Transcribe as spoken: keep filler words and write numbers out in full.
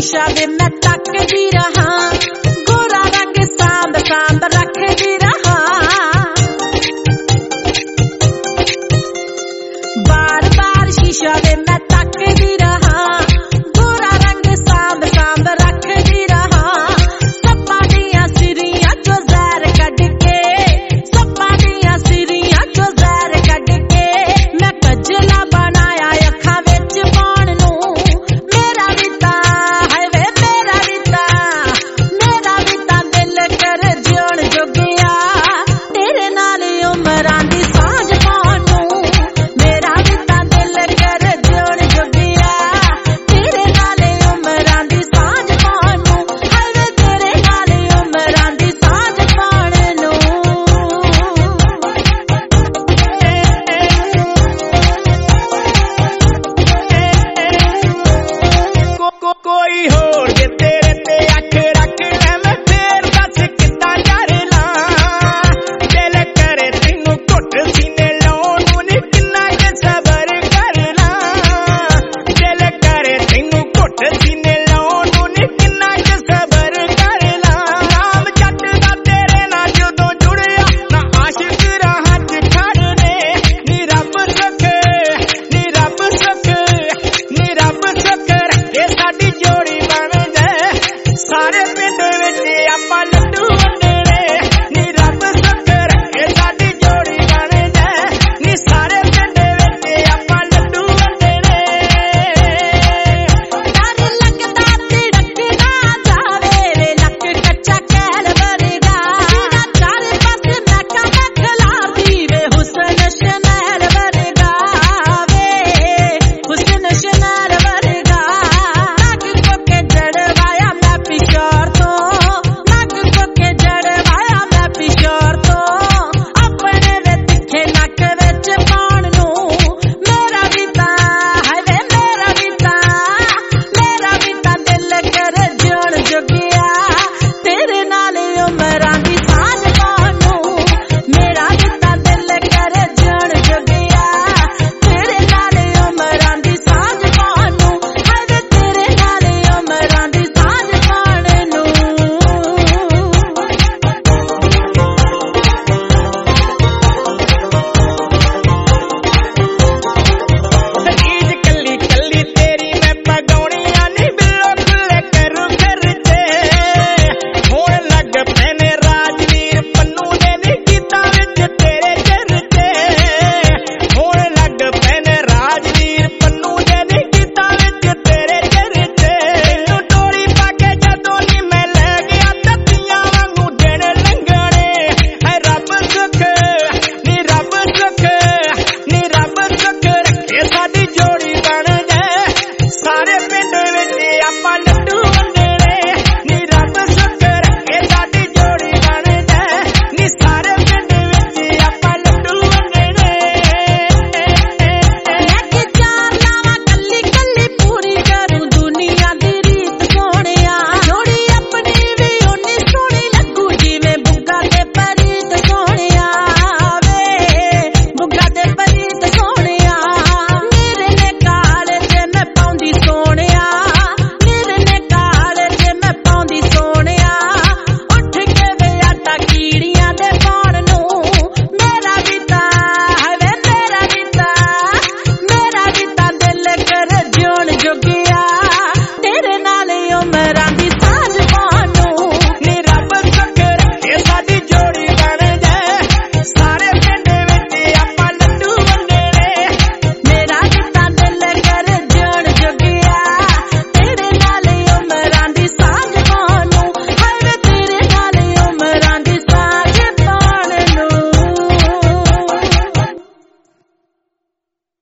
शीशा वे मैं तकदी रहा, गोरा रंग सांब सांब रखदी रहा। बार बार शीशा वे मैं तकदी रहा, गोरा रंग सांब सांब रखदी रहा। सप्पा दियां सिरियां चो जहर कढ के, सप्पा दियां सिरियां चो जहर कढ के, मैं कजला बनाया अखां विच पाउण नूं। मेरा भी तां है वे मेरा भी तां, मेरा भी तां दिल कर जिउण जोगिया, तेरे नाल उमरां दी सांझ पाउण नूं। मेरा भी तां दिल कर जिउण जोगिया, तेरे नाल उमरां दी सांझ पाउण नूं। है वे तेरे नाल उमरां दी सांझ पाउण नूं। को कोई होर जे तेरे ते अख रख ले, मैं फेर दस किद्दां कर लां। दिल करे तैनूं घुट सीने लाउण नूं नी, किन्ना क सबर कर लां। दिल करे तैनूं घुट सीने लाउण नूं नी, किन्ना क सबर कर लां। नाम जट दा तेरे नाल जदों जुड़िया, ना आशिक राहां च खड़ने। नी रब सुख नी रब सुख नी रब सुख रखे साडी जोड़ी बन जाए, सारे पिंड विच आपां लड्डू वंडणे। नी रब सुख रखे साडी जोड़ी बन जाए, नी सारे पिंड विच आपां लड्डू वंडणे। डर लगदा तिड़कदा जावे वे नक कच्चा कैल वर्गा, सीधा चार पासे महका मैं खिलारदी वे हुस्न शनैल वर्गा, वे हुस्न शनैल वर्गा। नग कोके जड़वाया मैं पिशोर तो, नग कोके जड़वाया मैं पिशोर तो, अपने वे तिखे नक विच पाउण नूं। मेरा भी तां है वे मेरा भी तां, मेरा भी तां दिल कर जिउण जोगिया, तेरे नाल उमरां दी सांझ पाउण नूं। मेरा भी तां दिल कर जिउण जोगिया, तेरे नाल उमरां दी सांझ पाउण नूं। है वे तेरे नाल उमरां दी सांझ पाउण नूं। चीज कल्ली कल्ली तेरी मैं पगौणियां नी, बिल्लो खुले करूं खर्चे। होण लग पैने राजवीर पन्नू दे नी गीतां विच तेरे चर्चे। होण लग पैने राजवीर पन्नू दे नी गीतां विच तेरे चर्चे। तैनूं डोरी पा के जदों नी मैं लै गया, तत्तियां वांगू दिन लंघणे। है रब सुख नी रब सुख नी रब सुख रखे साडी जोड़ी बन जाए, सारे पिंड विच आपां लड्डू वंडणे। नी रब सुख रखे साडी जोड़ी बन जाए, नी सारे पिंड विच आपां लड्डू वंडणे। मैं कि चार लावां कल्ली कल्ली पूरी करूं दुनिया दी रीत सोहणिया, जोड़ी अपनी भी उन्नी सोहणी लगू जिवें बुग्गा ते परीत सोहणिया, वे बुग्गा ते परीत सोहणिया। मेरे ने काले जे मैं पाउंदी सोहणिया, मेरे ने काले जे मैं पाउंदी सोहणिया। उठ के वे आटा कीड़ियां दे पाउण नूं। मेरा भी तां है वे मेरा भी तां, मेरा भी तां दिल कर जिउण जोगिया, तेरे नाल उमरां दी